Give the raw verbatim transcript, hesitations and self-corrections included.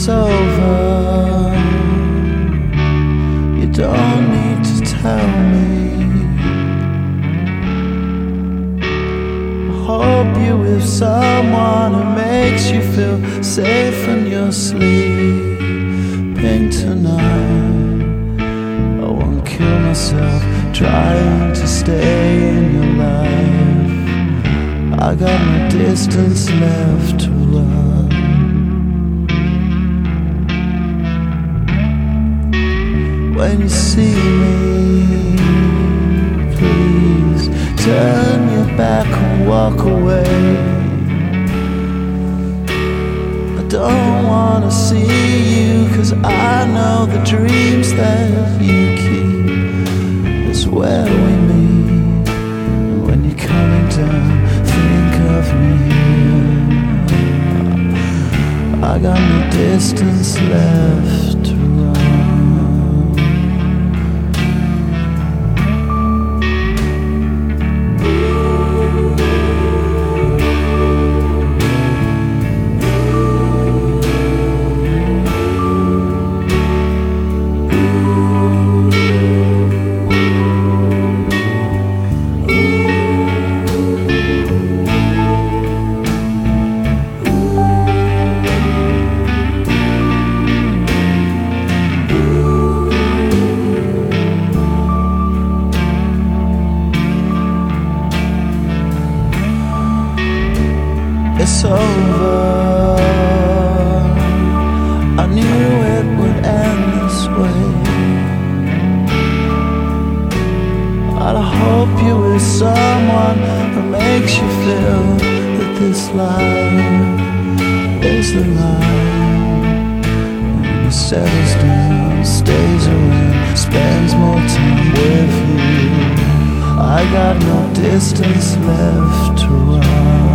It's over. You don't need to tell me. I hope you're with someone who makes you feel safe in your sleeping tonight. I won't kill myself trying to stay in your life. I got no distance left to run. When you see me, please turn your back and walk away. I don't wanna see you, 'cause I know the dreams that you keep is where we meet. And when you're coming down, think of me. I got no distance left to run. It's over. I knew it would end this way. But I hope you're with someone who makes you feel that this life is the life. And he settles down, stays around, spends more time with you. I got no distance left to run.